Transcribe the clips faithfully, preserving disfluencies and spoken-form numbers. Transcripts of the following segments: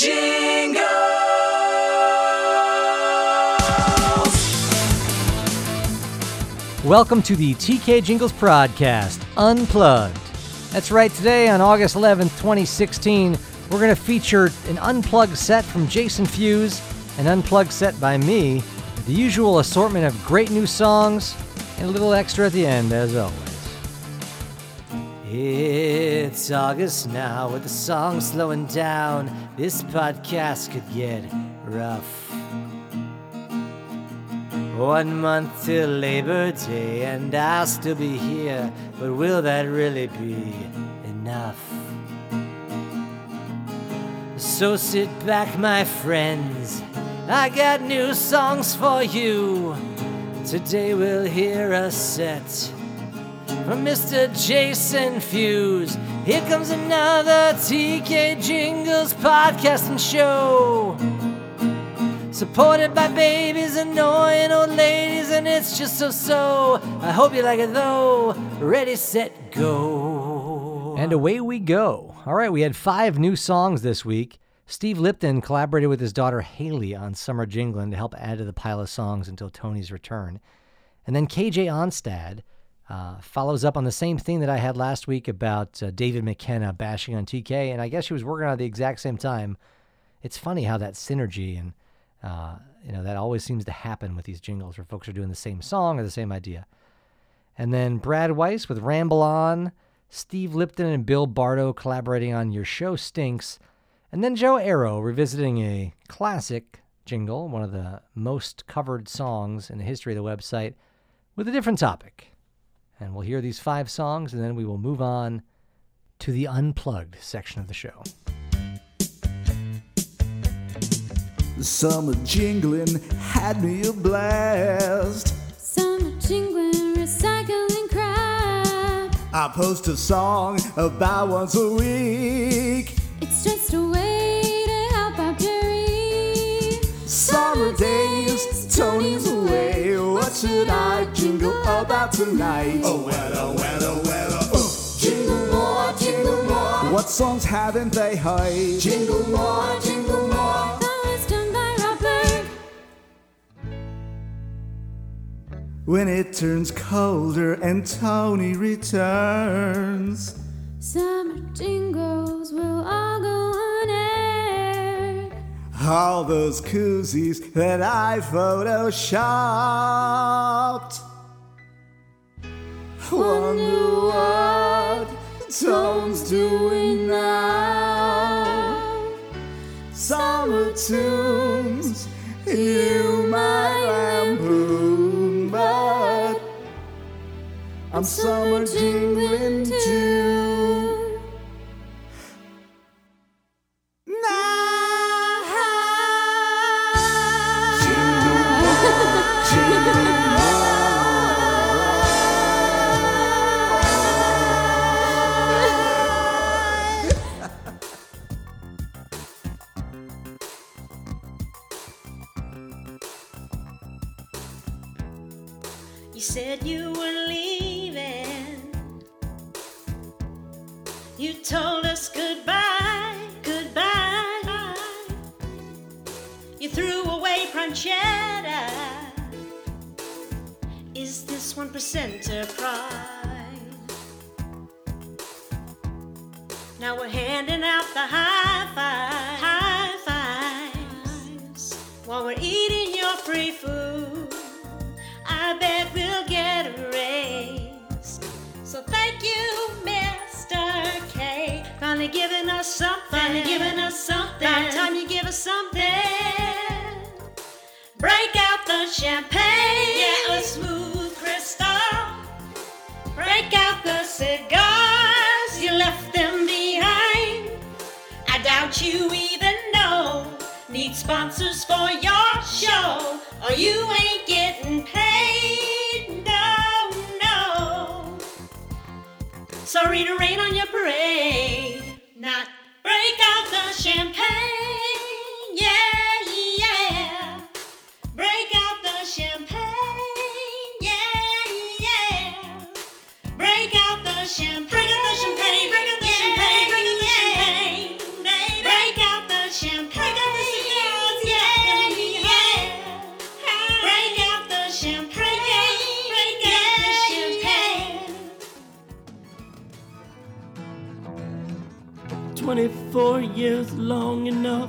Jingles! Welcome to the T K Jingles Podcast, Unplugged. That's right, today on August eleventh, twenty sixteen, we're going to feature an unplugged set from Jason Fuse, an unplugged set by me, with the usual assortment of great new songs, and a little extra at the end, as always. It's August now, with the song slowing down. This podcast could get rough. One month till Labor Day, and I'll still be here, but will that really be enough? So sit back, my friends, I got new songs for you. Today we'll hear a set from Mister Jason Fuse. Here comes another T K Jingles podcast and show, supported by babies, annoying old ladies, and it's just so-so. I hope you like it though. Ready, set, go. And away we go. All right, we had five new songs this week. Steve Lipton collaborated with his daughter Haley on Summer Jinglin' to help add to the pile of songs until Tony's return. And then K J Onstad uh, follows up on the same thing that I had last week about uh, David McKenna bashing on T K, and I guess she was working on it at the exact same time. It's funny how that synergy and Uh, you know, that always seems to happen with these jingles where folks are doing the same song or the same idea. And then Brad Weiss with Ramble On, Steve Lipton and Bill Bardo collaborating on Your Show Stinks, and then Joe Arrow revisiting a classic jingle, one of the most covered songs in the history of the website, with a different topic. And we'll hear these five songs, and then we will move on to the Unplugged section of the show. Summer jingling had me a blast. Summer jingling, recycling crap. I post a song about once a week. It's just a way to help out Jerry. Summer days, Tony's away. What should I jingle about tonight? Oh, weather, weather, weather. Uh. Jingle more, jingle more. What songs haven't they heard? Jingle more, jingle more. When it turns colder and Tony returns, summer jingles will all go on air. All those koozies that I photoshopped. Wonder what Tone's doing now. Summer tunes, you might lampoon, but I'm summer jingling too. Now, jingle more, jingle You said you were leaving. You told us goodbye, goodbye. You threw away pancetta. Is this one percenter pride? Now we're handing out the high fives, high fives, while we're eating your free food. I bet we'll get a raise. So thank you, Mister K. Finally giving us something. Finally giving us something. About time you give us something. Break out the champagne. Yeah, a smooth crystal. Break out the cigars. You left them behind. I doubt you even know. Need sponsors for your show, or you ain't getting paid. No, no. Sorry to rain on your parade. Not break out the champagne. Yeah, yeah. Break out the champagne. Yeah, yeah. Break out the champagne. Break out the champagne. Break out the champagne. Break out the champagne. Break out the champagne. twenty-four years long enough.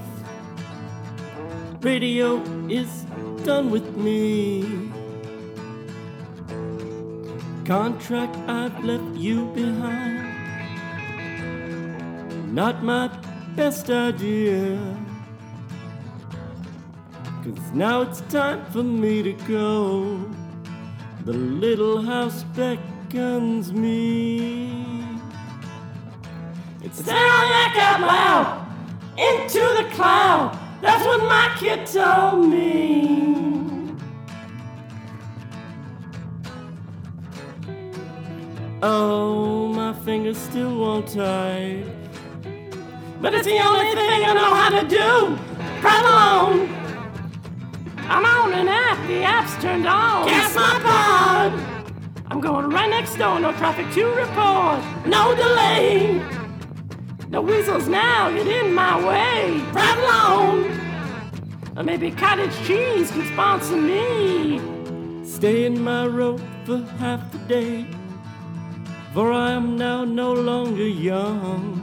Radio is done with me. Contract, I've left you behind. Not my best idea. 'Cause now it's time for me to go. The little house beckons me. It's down like out loud into the cloud. That's what my kid told me. Oh, my fingers still won't tie. But it's the only thing I know how to do. Right alone. I'm on an app, the app's turned on. Guess my pod. I'm going right next door, no traffic to report. No delay. No weasels now get in my way. Right alone. Or maybe cottage cheese could sponsor me. Stay in my rope for half the day. For I am now no longer young.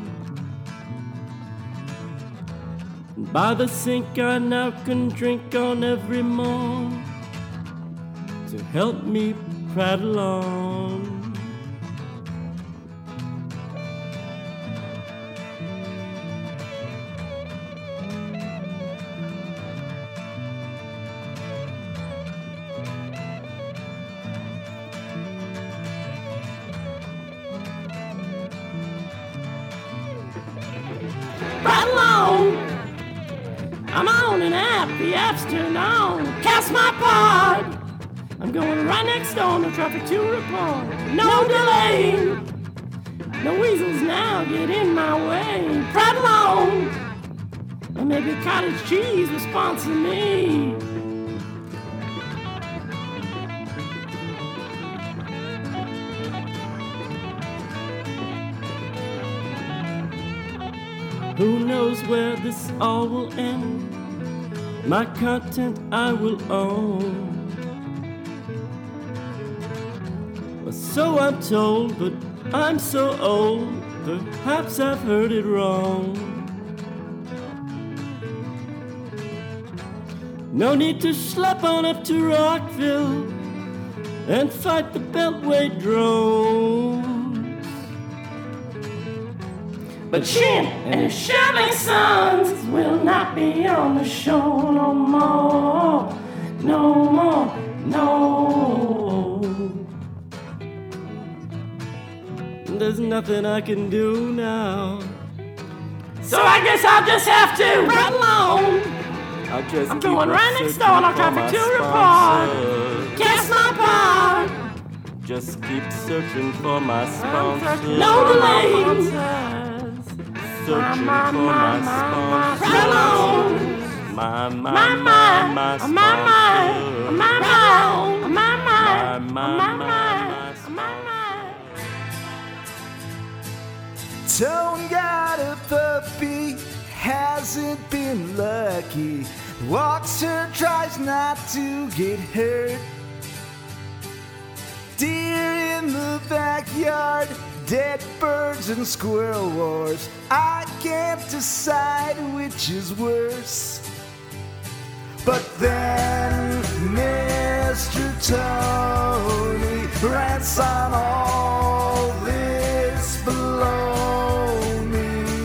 By the sink I now can drink on every morn to help me prattle on. Prattle on! I'm on an app, the app's turned on. Cast my pod. I'm going right next door, no traffic to report. No delay. No weasels now get in my way. Prattle on. Or maybe cottage cheese will sponsor me. Who knows where this all will end? My content I will own. Or so I'm told, but I'm so old. Perhaps I've heard it wrong. No need to schlep on up to Rockville and fight the Beltway drones. But Shin and his Sherman sons will not be on the show no more, no more, no. There's nothing I can do now, so I guess I'll just have to run alone. I'll just I'm going right next door on our traffic to report. Guess my part. Just keep searching for my sponsor. No delays. Searching my, for my, my sponsor. My, my, my, my, my sponsor. My, my, my, my, my, my, my, my. Tone got a puppy, hasn't been lucky. Walks her, tries not to get hurt. Deer in the backyard, dead birds and squirrel wars. I can't decide which is worse. But then Mister Tony rants on all this baloney.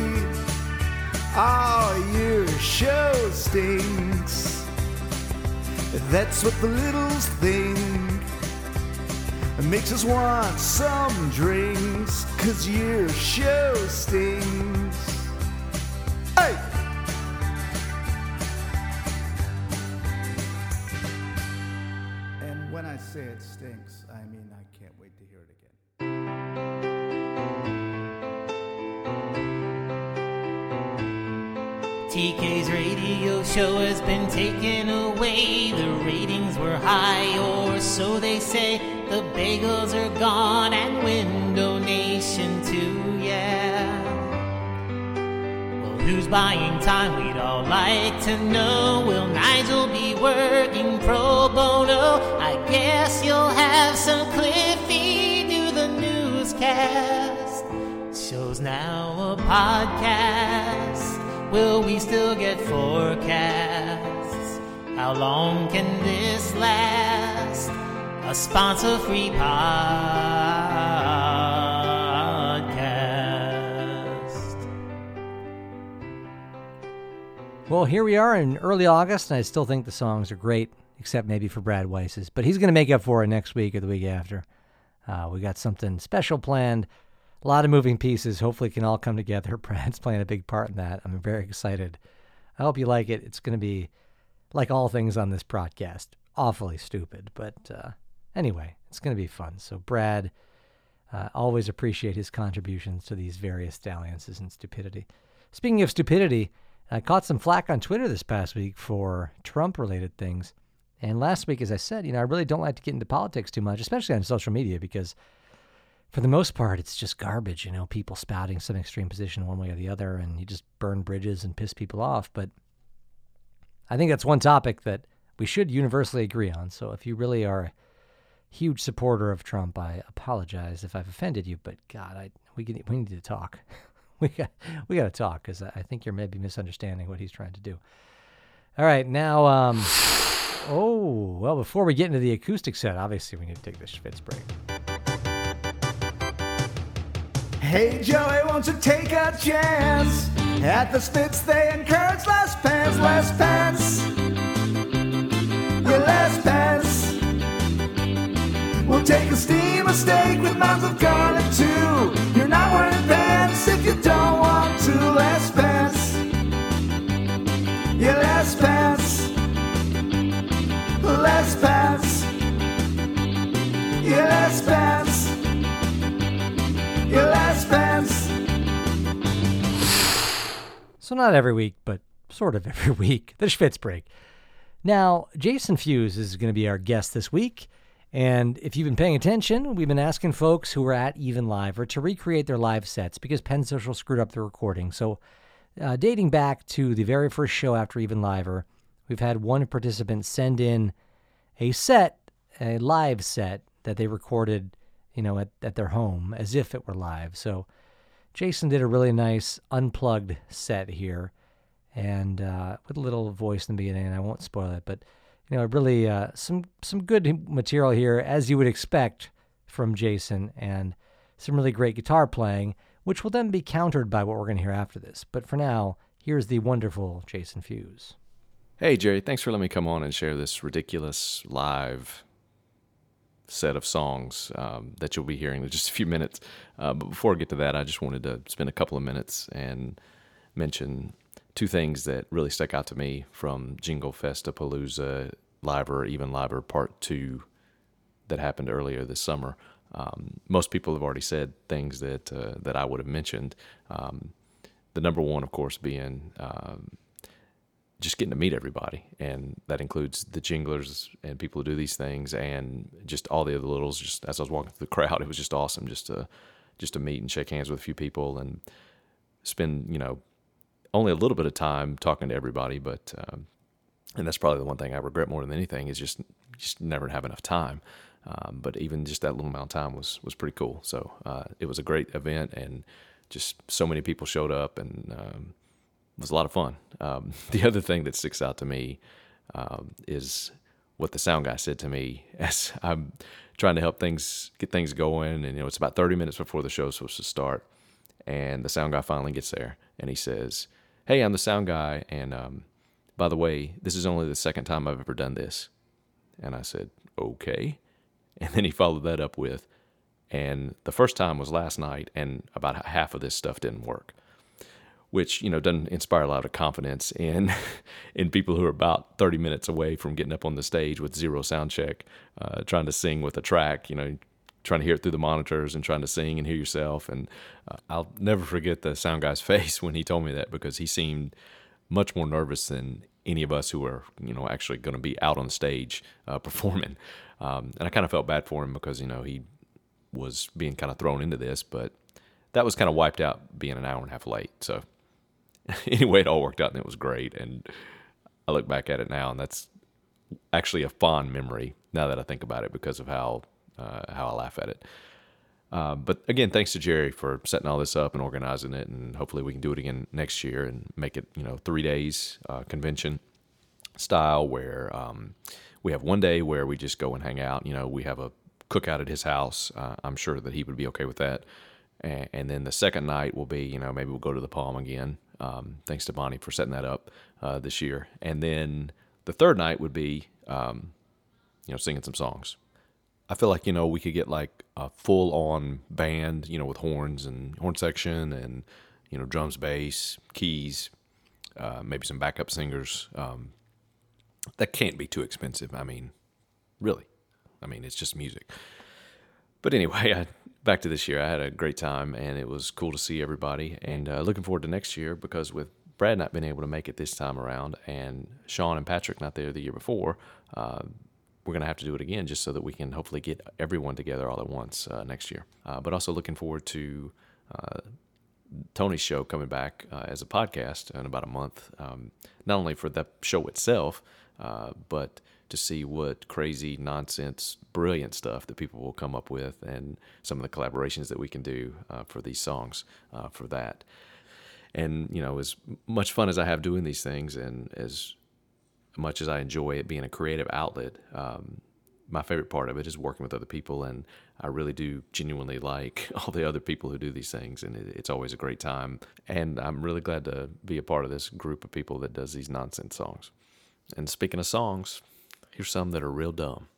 Oh, your show stinks. That's what the littles think. It makes us want some drinks, 'cause your show stings. Hey! And when I say it stinks, I mean I can't wait to hear it again. T K's radio show has been taken away. The ratings were high, or so they say. The bagels are gone and Window Nation too, yeah. Well, who's buying time? We'd all like to know. Will Nigel be working pro bono? I guess you'll have some Cliffy do the newscast. Show's show's now a podcast. Will we still get forecasts? How long can this last? A sponsor-free podcast. Well, here we are in early August, and I still think the songs are great, except maybe for Brad Weiss's. But he's going to make up for it next week or the week after. Uh, we got something special planned. A lot of moving pieces. Hopefully it can all come together. Brad's playing a big part in that. I'm very excited. I hope you like it. It's going to be, like all things on this podcast, awfully stupid. But uh, anyway, it's going to be fun. So Brad, uh, always appreciate his contributions to these various dalliances and stupidity. Speaking of stupidity, I caught some flack on Twitter this past week for Trump-related things. And last week, as I said, you know, I really don't like to get into politics too much, especially on social media, because for the most part, it's just garbage, you know, people spouting some extreme position one way or the other, and you just burn bridges and piss people off. But I think that's one topic that we should universally agree on. So if you really are a huge supporter of Trump, I apologize if I've offended you, but God, I we can, we need to talk. we got we got to talk, because I think you're maybe misunderstanding what he's trying to do. All right, now, um, oh, well, before we get into the acoustic set, obviously we need to take this Schwitz break. Hey Joey, won't you take a chance? At the Spitz they encourage less pants, less pants. Yeah, less pants. We'll take a steamer steak with mounds of garlic too. You're not wearing pants if you don't want to. Less pants. Yeah, less pants. Less pants. Yeah, less pants. Your last pants. So not every week, but sort of every week, the Schwitz break. Now, Jason Fuse is going to be our guest this week, and if you've been paying attention, we've been asking folks who were at Even Liver to recreate their live sets because Penn Social screwed up the recording. So uh, dating back to the very first show after Even Liver, we've had one participant send in a set, a live set that they recorded, you know, at, at their home as if it were live. So Jason did a really nice unplugged set here, and uh, with a little voice in the beginning, and I won't spoil it, but, you know, really uh, some, some good material here, as you would expect from Jason, and some really great guitar playing, which will then be countered by what we're going to hear after this. But for now, here's the wonderful Jason Fuse. Hey, Jerry, thanks for letting me come on and share this ridiculous live set of songs um, that you'll be hearing in just a few minutes. Uh, but before I get to that, I just wanted to spend a couple of minutes and mention two things that really stuck out to me from Jingle Festapalooza Live, Even Live Part two that happened earlier this summer. Um, most people have already said things that uh, that I would have mentioned. Um, the number one, of course, being um, just getting to meet everybody, and that includes the jinglers and people who do these things, and just all the other littles. Just as I was walking through the crowd, it was just awesome just to just to meet and shake hands with a few people and spend, you know, only a little bit of time talking to everybody. But um, and that's probably the one thing I regret more than anything is just just never have enough time. Um, but even just that little amount of time was was pretty cool. So uh, it was a great event, and just so many people showed up, and um, it was a lot of fun. Um, the other thing that sticks out to me um, is what the sound guy said to me as I'm trying to help things get things going. And, you know, it's about thirty minutes before the show's supposed to start. And the sound guy finally gets there, and he says, "Hey, I'm the sound guy. And um, by the way, this is only the second time I've ever done this." And I said, "Okay." And then he followed that up with, "And the first time was last night, and about half of this stuff didn't work." Which, you know, doesn't inspire a lot of confidence in in people who are about thirty minutes away from getting up on the stage with zero sound check, uh, trying to sing with a track, you know, trying to hear it through the monitors and trying to sing and hear yourself. And uh, I'll never forget the sound guy's face when he told me that, because he seemed much more nervous than any of us who are, you know, actually going to be out on stage uh, performing. Um, and I kind of felt bad for him because, you know, he was being kind of thrown into this, but that was kind of wiped out being an hour and a half late. So anyway, it all worked out and it was great. And I look back at it now, and that's actually a fond memory now that I think about it, because of how uh, how I laugh at it. Uh, but again, thanks to Jerry for setting all this up and organizing it, and hopefully we can do it again next year and make it, you know, three days uh, convention style where um, we have one day where we just go and hang out. You know, we have a cookout at his house. Uh, I'm sure that he would be okay with that. And, and then the second night will be, you know, maybe we'll go to the Palm again. Um, thanks to Bonnie for setting that up uh, this year. And then the third night would be, um, you know, singing some songs. I feel like, you know, we could get like a full-on band, you know, with horns and horn section and, you know, drums, bass, keys, uh, maybe some backup singers. Um, that can't be too expensive. I mean, really. I mean, it's just music. But anyway, I, back to this year, I had a great time, and it was cool to see everybody. And uh, looking forward to next year, because with Brad not being able to make it this time around and Sean and Patrick not there the year before, uh, we're going to have to do it again just so that we can hopefully get everyone together all at once uh, next year. Uh, but also looking forward to uh, Tony's show coming back uh, as a podcast in about a month, um, not only for the show itself, uh, but to see what crazy, nonsense, brilliant stuff that people will come up with and some of the collaborations that we can do uh, for these songs uh, for that. And, you know, as much fun as I have doing these things and as much as I enjoy it being a creative outlet, um, my favorite part of it is working with other people, and I really do genuinely like all the other people who do these things, and it, it's always a great time. And I'm really glad to be a part of this group of people that does these nonsense songs. And speaking of songs, here's some that are real dumb.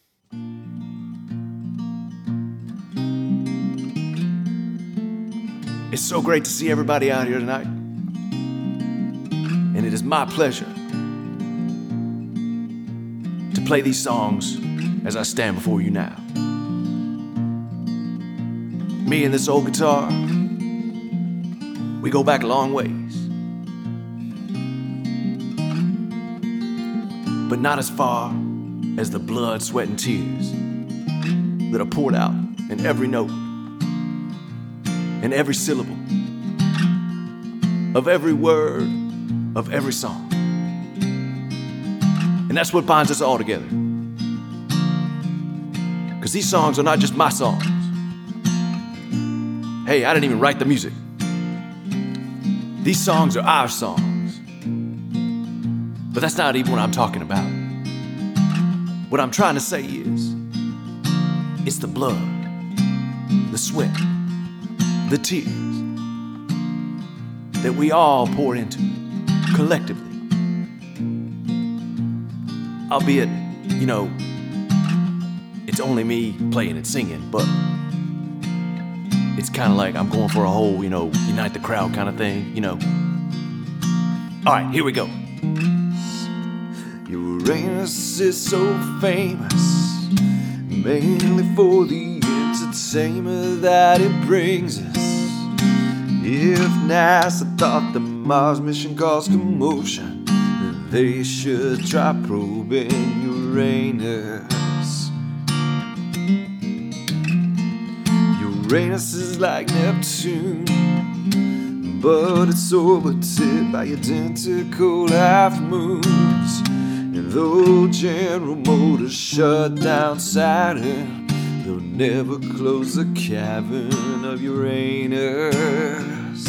It's so great to see everybody out here tonight. And it is my pleasure to play these songs as I stand before you now. Me and this old guitar, we go back a long ways. But not as far as the blood, sweat, and tears that are poured out in every note, in every syllable, of every word, of every song. And that's what binds us all together. Because these songs are not just my songs. Hey, I didn't even write the music. These songs are our songs. But that's not even what I'm talking about. What I'm trying to say is, it's the blood, the sweat, the tears that we all pour into collectively. Albeit, you know, it's only me playing and singing, but it's kind of like I'm going for a whole, you know, unite the crowd kind of thing, you know. All right, here we go. Uranus is so famous, mainly for the entertainment that it brings us. If NASA thought the Mars mission caused commotion, then they should try probing Uranus. Uranus is like Neptune, but it's orbited by identical half moons. And though General Motors shut down Saturn, they'll never close the cavern of Uranus.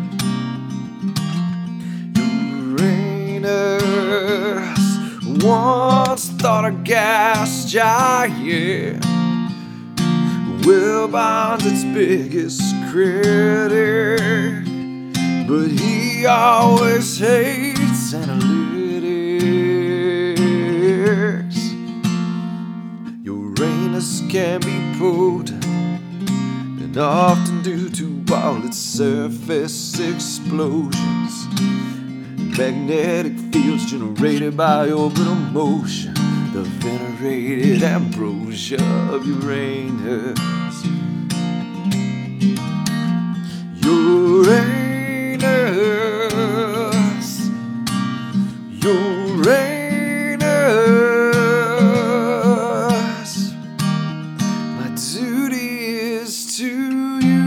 Uranus once thought a gas giant, well, Bond's its biggest critic, but he always hates analytics. Uranus can be potent, and often due to all its surface explosions, magnetic fields generated by orbital motion, the venerated ambrosia of Uranus. Uranus, Uranus, my duty is to you.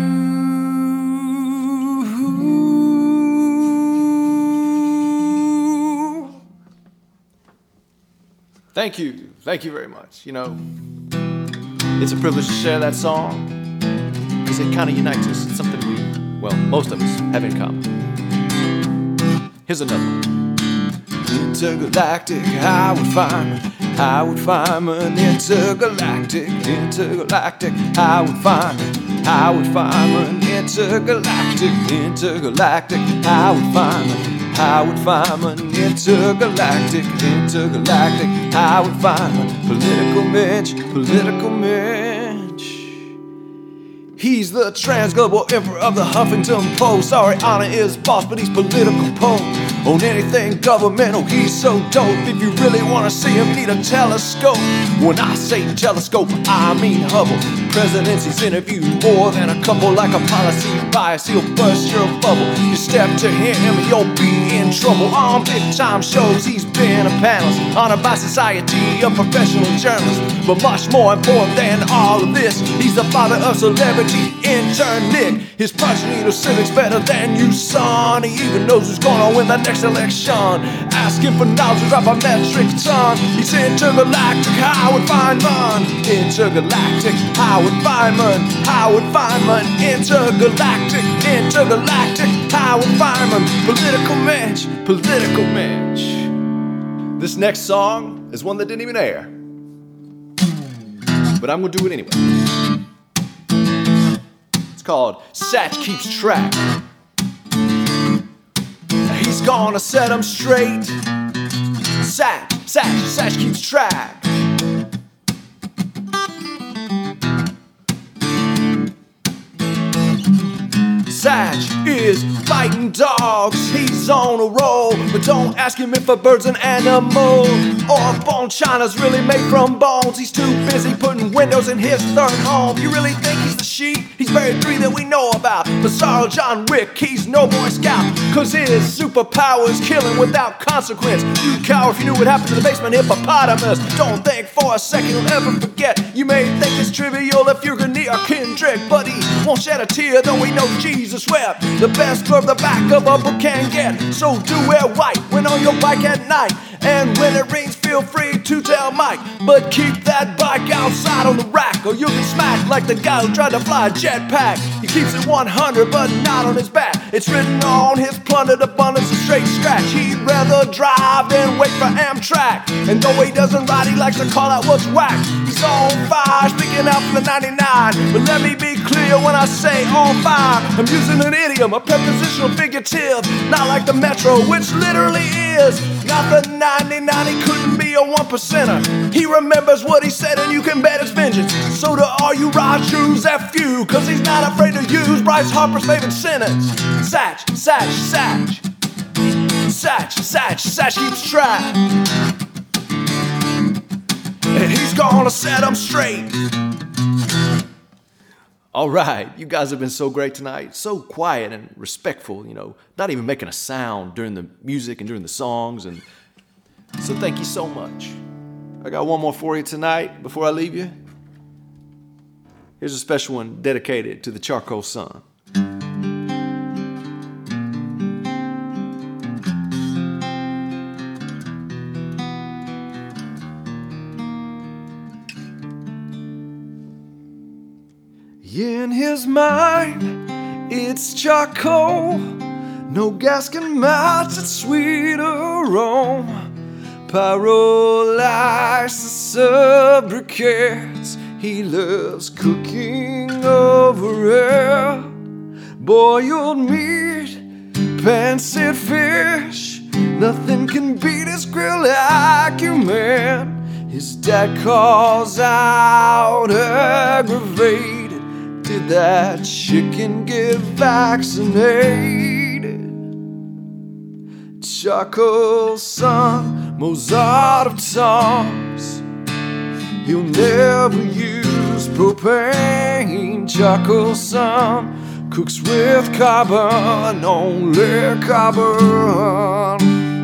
Thank you, thank you very much. You know, it's a privilege to share that song. us, it kind of unites us. It's something we, well, most of us have in common. Here's another one. Intergalactic Howard Fineman, Howard Fineman, intergalactic, intergalactic Howard Fineman, Howard Fineman, intergalactic, intergalactic Howard Fineman, Howard Fineman, intergalactic, intergalactic Howard Fineman, political Mitch, political Mitch. He's the trans-global emperor of the Huffington Post. Sorry, honor is boss, but he's political pope. On anything governmental, he's so dope. If you really want to see him, need a telescope. When I say telescope, I mean Hubble. Presidencies interview more than a couple. Like a policy bias, he'll burst your bubble. You step to him, you'll be in trouble. On big-time shows, he's been a panelist, honored by Society of Professional Journalists. But much more important than all of this, he's the father of celebrity intern Nick. His progeny knows civics better than you, son. He even knows who's gonna win the next election. Ask him for knowledge, drop a metric ton. He's intergalactic Howard Fineman, intergalactic Howard Fineman, Howard Fineman, intergalactic, intergalactic Howard Fineman, political Mitch, political Mitch. This next song is one that didn't even air, but I'm gonna do it anyway. It's called Satch Keeps Track. He's gonna set him straight. Satch, Satch, Satch keeps track. Satch is fighting dogs, he's on a roll. But don't ask him if a bird's an animal, or if bone china's really made from bones. He's too busy putting windows in his third home. You really think he's the sheep? He's buried three that we know about. Bizarro John Wick, he's no Boy Scout, cause his superpower is killing without consequence. You cower if you knew what happened to the basement hippopotamus. Don't think for a second you'll ever forget. You may think it's trivial if you're Gandhi or Kendrick, but he won't shed a tear though we know Jesus wept. The best curve the back of a book can get, so do wear white when on your bike at night. And when it rains, feel free to tell Mike, but keep that bike outside on the rack, or you'll get smacked like the guy who tried to fly a jetpack. He keeps it one hundred, but not on his back. It's written on his plundered abundance of straight scratch. He'd rather drive than wait for Amtrak. And though he doesn't ride, he likes to call out what's whack. He's on fire, speaking out from the ninety-nine. But let me be clear when I say on fire, I'm using an idiom, a prepositional figurative, not like the Metro, which literally is not the ninety-nine. He couldn't be a one percenter. He remembers what he said, and you can bet it's vengeance. So to all you Rajus, F you, cause he's not afraid to use Bryce Harper's favorite sentence. Satch, Satch, Satch. Satch, Satch, Satch keeps track. And he's gonna set him straight. All right, you guys have been so great tonight. So quiet and respectful, you know, not even making a sound during the music and during the songs. And so thank you so much. I got one more for you tonight before I leave you. Here's a special one dedicated to the Charcoal Sun. In his mind, it's charcoal. No gas can match its sweet aroma. Pyrolysis of briquettes. He loves cooking over air. Boiled meat, pan-seared fish. Nothing can beat his grill acumen. His dad calls out aggravated. Did that chicken get vaccinated? Charcoal Sun, Mozart of Toms. He'll never use propane. Charcoal Sun cooks with carbon, only carbon.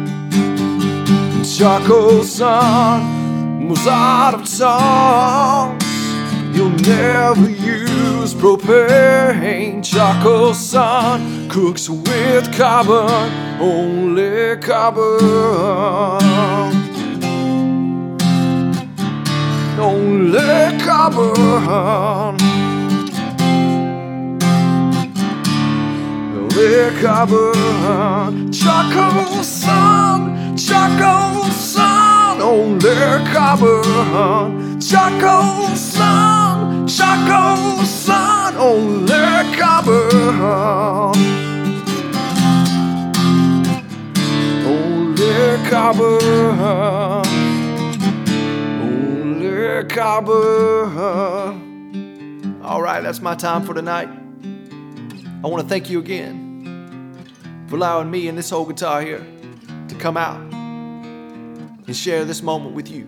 Charcoal Sun, Mozart of Toms. He'll never use propane. Charcoal Sun cooks with carbon, only carbon. Only carbon. Only carbon, charcoal sun, charcoal sun, only carbon, charcoal sun, charcoal sun, only carbon, only carbon, only carbon. All right, that's my time for tonight. I want to thank you again for allowing me and this whole guitar here to come out and share this moment with you.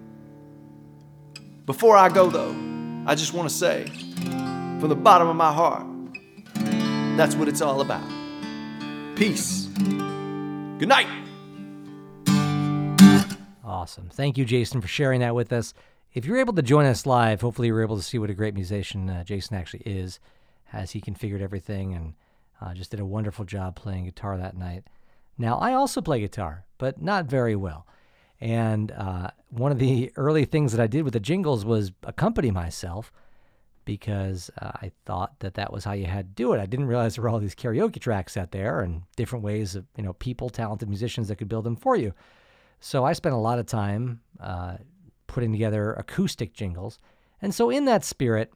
Before I go, though, I just want to say, from the bottom of my heart, that's what it's all about. Peace. Good night. Awesome. Thank you, Jason, for sharing that with us. If you're able to join us live, hopefully you were able to see what a great musician uh, Jason actually is, as he configured everything and uh, just did a wonderful job playing guitar that night. Now, I also play guitar, but not very well. And uh, one of the early things that I did with the jingles was accompany myself, because uh, I thought that that was how you had to do it. I didn't realize there were all these karaoke tracks out there and different ways of, you know, people, talented musicians that could build them for you. So I spent a lot of time uh, putting together acoustic jingles. And so in that spirit,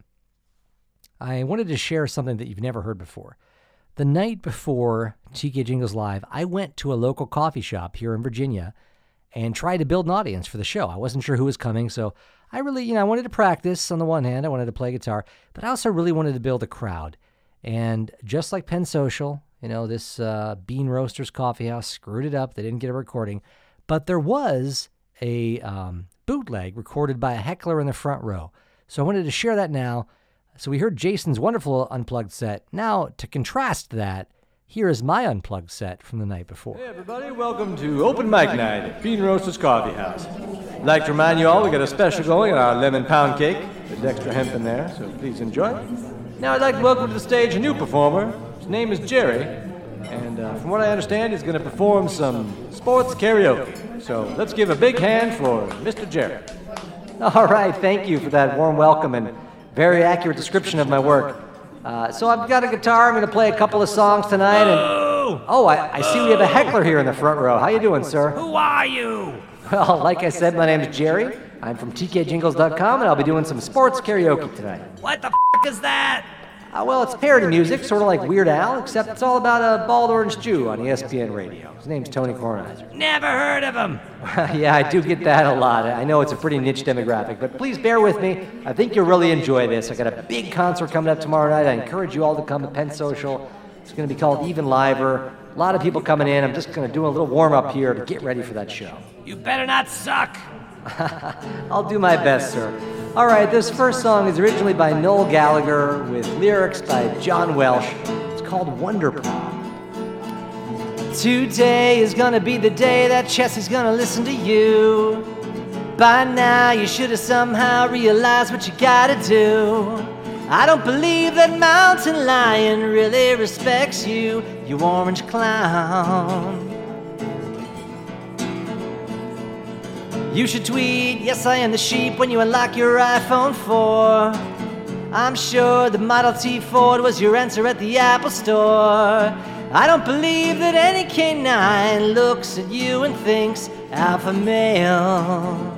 I wanted to share something that you've never heard before. The night before T K Jingles Live, I went to a local coffee shop here in Virginia and tried to build an audience for the show. I wasn't sure who was coming, so I really, you know, I wanted to practice on the one hand. I wanted to play guitar, but I also really wanted to build a crowd. And just like Penn Social, you know, this uh, Bean Roasters Coffee House screwed it up. They didn't get a recording, but there was a um, bootleg recorded by a heckler in the front row. So I wanted to share that now. So we heard Jason's wonderful unplugged set. Now, to contrast that, here is my unplugged set from the night before. Hey everybody, welcome to Open Mic Night at Bean Roasters Coffee House. I'd like to remind you all we got a special going on our lemon pound cake. There's extra hemp in there, so please enjoy. Now I'd like to welcome to the stage a new performer. His name is Jerry, and uh, from what I understand, he's going to perform some sports karaoke. So let's give a big hand for Mister Jerry. All right, thank you for that warm welcome and very accurate description of my work. Uh, so I've got a guitar. I'm going to play a couple of songs tonight. And oh, I, I see we have a heckler here in the front row. How you doing, sir? Who are you? Well, like I said, my name is Jerry. I'm from T K Jingles dot com, and I'll be doing some sports karaoke tonight. What the f*** is that? Uh, well, it's parody music, sort of like Weird Al, except it's all about a bald orange Jew on E S P N radio. His name's Tony Kornheiser. Never heard of him. Yeah, I do get that a lot. I know it's a pretty niche demographic, but please bear with me. I think you'll really enjoy this. I got a big concert coming up tomorrow night. I encourage you all to come to Penn Social. It's going to be called Even Liver. A lot of people coming in. I'm just going to do a little warm-up here to get ready for that show. You better not suck. I'll do my best, sir. All right, this first song is originally by Noel Gallagher with lyrics by John Welsh. It's called Wonder Pal. Today is gonna be the day that Chessie's gonna listen to you. By now you should have somehow realized what you gotta do. I don't believe that Mountain Lion really respects you, you orange clown. You should tweet, yes I am the sheep, when you unlock your iPhone four. I'm sure the Model T Ford was your answer at the Apple Store. I don't believe that any K nine looks at you and thinks alpha male.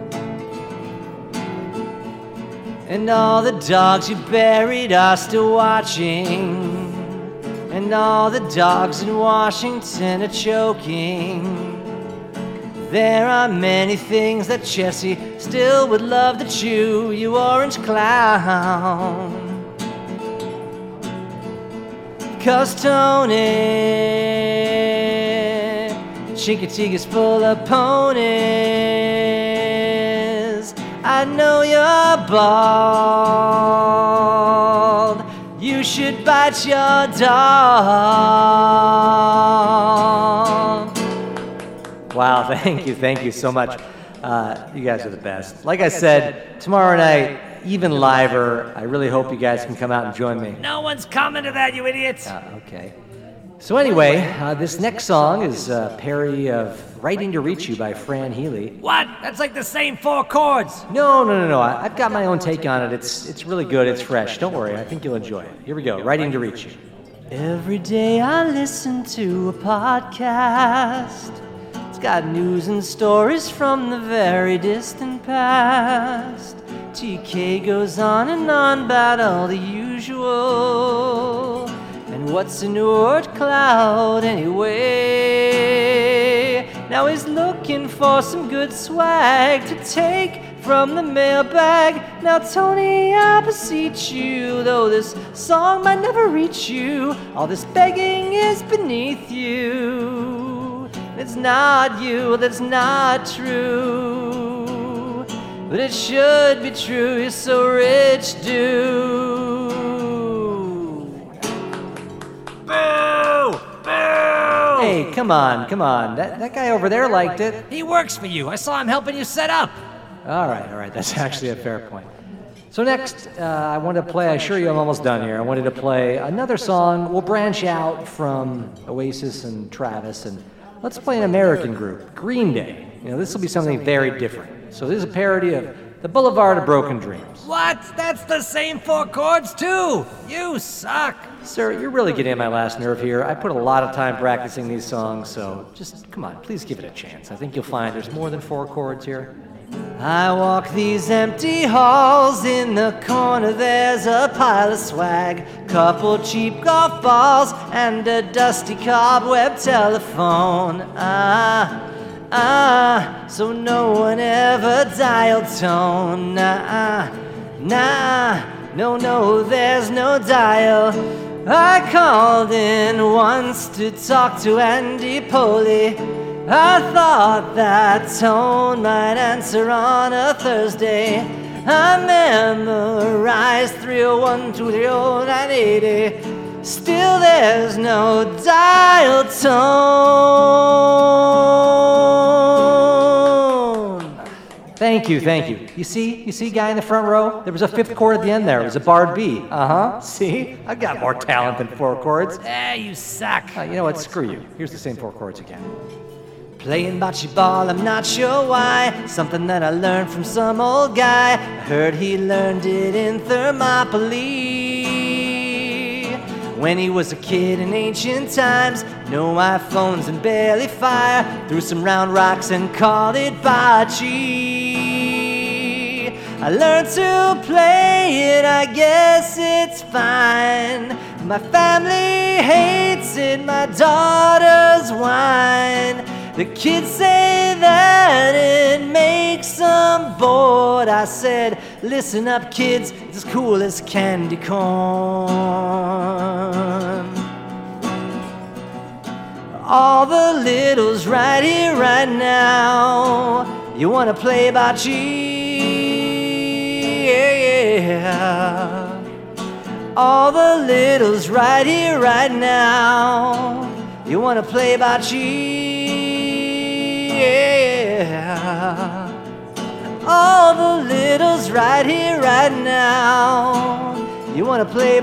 And all the dogs you buried are still watching. And all the dogs in Washington are choking. There are many things that Chessie still would love to chew, you orange clown. 'Cause Tony Chincoteague's full of ponies. I know you're bald, you should bite your dog. Wow, thank you, thank you so much. Uh, you guys are the best. Like I said, tomorrow night, Even Liver. I really hope you guys can come out and join me. No one's coming to that, you idiots. Uh, okay. So anyway, uh, this next song is uh, parody of Writing to Reach You by Fran Healy. What? That's like the same four chords. No, no, no, no. I, I've got my own take on it. It's, it's really good. It's fresh. Don't worry. I think you'll enjoy it. Here we go. Writing to Reach You. Every day I listen to a podcast. It's got news and stories from the very distant past. T K goes on and on about all the usual. And what's a new word cloud anyway? Now he's looking for some good swag to take from the mailbag. Now Tony, I beseech you, though this song might never reach you, all this begging is beneath you. It's not you, that's not true, but it should be true, you're so rich, dude. Boo! Boo! Hey, come on, come on. That, that guy over there liked it. He works for you. I saw him helping you set up. All right, all right. That's actually a fair point. So next, uh, I wanted to play, I assure you I'm almost done here. I wanted to play another song. We'll branch out from Oasis and Travis, and let's play an American group, Green Day. You know, this will be something very different. So this is a parody of The Boulevard of Broken Dreams. What? That's the same four chords, too. You suck. Sir, you're really getting on my last nerve here. I put a lot of time practicing these songs, so just, come on, please give it a chance. I think you'll find there's more than four chords here. I walk these empty halls, in the corner there's a pile of swag, couple cheap golf balls and a dusty cobweb telephone. Ah, ah, so no one ever dialed tone. Nah, nah, no, no, there's no dial. I called in once to talk to Andy Poley. I thought that tone might answer on a Thursday. I memorized three oh one, two three oh, nine eighty. Still there's no dial tone. Thank you, thank you. You see, you see, guy in the front row? There was a fifth chord at the end there. It was a barred B. Uh-huh. See? I've got more talent than four chords. Eh, you suck. Uh, you know what? Screw you. Here's the same four chords again. Playing bocce ball, I'm not sure why. Something that I learned from some old guy. I heard he learned it in Thermopylae. When he was a kid in ancient times, no iPhones and barely fire. Threw some round rocks and called it bocce. I learned to play it, I guess it's fine. My family hates it, my daughters whine. The kids say that it makes them bored. I said, listen up kids, it's as cool as candy corn. All the littles right here, right now. You wanna play bocce? Yeah. All the littles right here, right now. You wanna play bocce? Yeah. All the littles right here, right now. You wanna play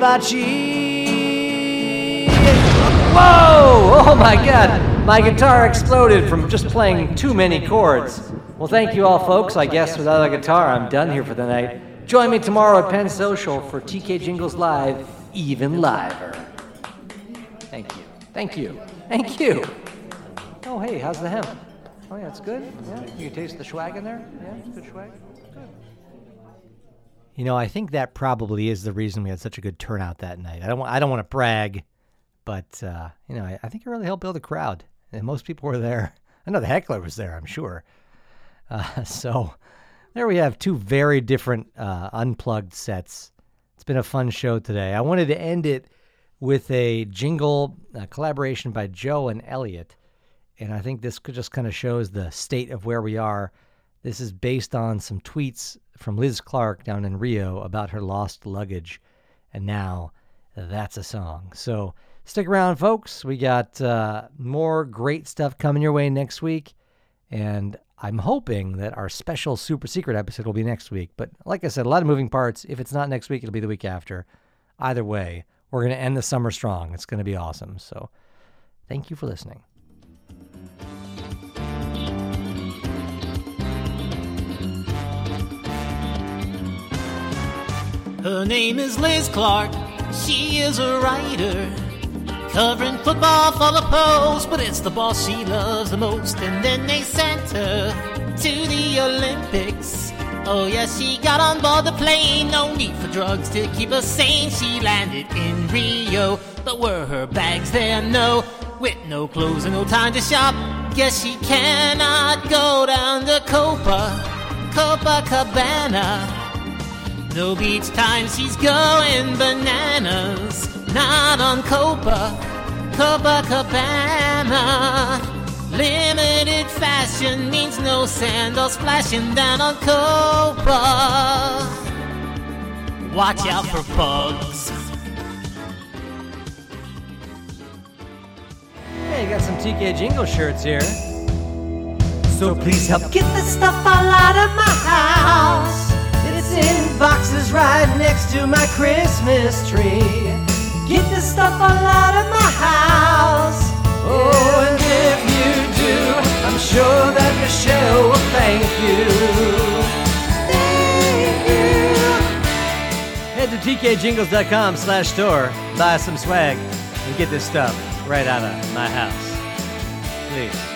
bocce? Whoa! Oh my God! My guitar exploded from just playing too many chords. Well, thank you all, folks. I guess without a guitar, I'm done here for the night. Join me tomorrow at Penn Social for T K Jingles Live, even liver. Thank you. Thank you. Thank you. Oh, hey, how's the hemp? Oh, yeah, it's good. Yeah, you taste the swag in there? Yeah, it's good swag. Good. You know, I think that probably is the reason we had such a good turnout that night. I don't, I don't want to brag, but, uh, you know, I, I think it really helped build a crowd. And most people were there. I know the heckler was there, I'm sure. Uh, so there we have two very different uh, unplugged sets. It's been a fun show today. I wanted to end it with a jingle a collaboration by Joe and Elliot. And I think this just kind of shows the state of where we are. This is based on some tweets from Liz Clark down in Rio about her lost luggage. And now that's a song. So stick around, folks. We got uh, more great stuff coming your way next week. And I'm hoping that our special super secret episode will be next week. But like I said, a lot of moving parts. If it's not next week, it'll be the week after. Either way, we're going to end the summer strong. It's going to be awesome. So thank you for listening. Her name is Liz Clark. She is a writer. covering football for the Post, but it's the boss she loves the most. And then they sent her to the Olympics. Oh yes, she got on board the plane, no need for drugs to keep her sane. She landed in Rio, but were her bags there? No. With no clothes and no time to shop, guess she cannot go down to Copa, Copacabana. No beach time, she's going bananas. Not on Copa, Copacabana. Limited fashion means no sandals splashing down on Copa. Watch out for bugs. Hey, you got some T K Jingle shirts here. So please help get the stuff all out of my house. It's in boxes right next to my Christmas tree. Get the stuff all out of my house. Oh, and if you do, I'm sure that Michelle will thank you. Thank you. Head to T K jingles dot com slash store, buy some swag, and get this stuff right out of my house. Please.